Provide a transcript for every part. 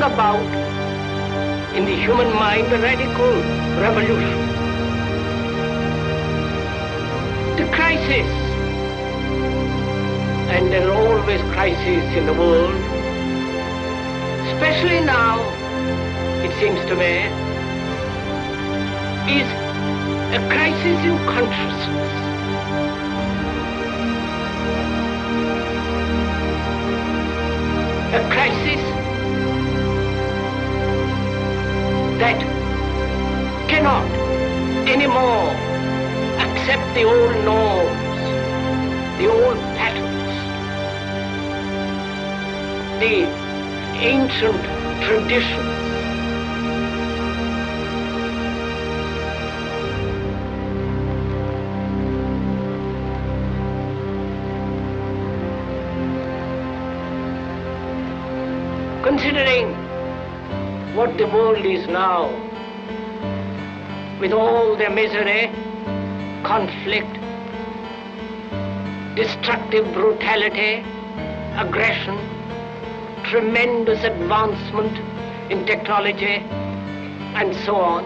about in the human mind a radical revolution. The crisis, and there are always crises in the world, especially now, it seems to me, is a crisis in consciousness. A crisis that cannot anymore accept the old norms, the old patterns, the ancient traditions. Considering what the world is now, with all their misery, conflict, destructive brutality, aggression, tremendous advancement in technology, and so on.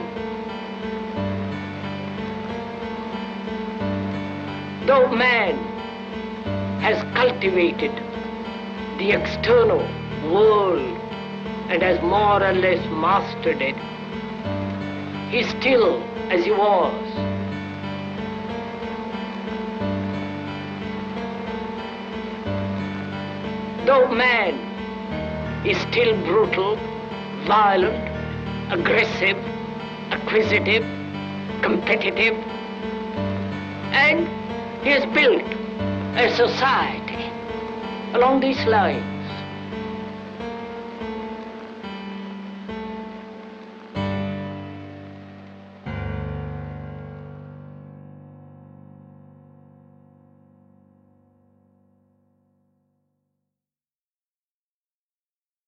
Though man has cultivated the external world and has more or less mastered it, he's still as he was. Though man is still brutal, violent, aggressive, acquisitive, competitive, and he has built a society along these lines.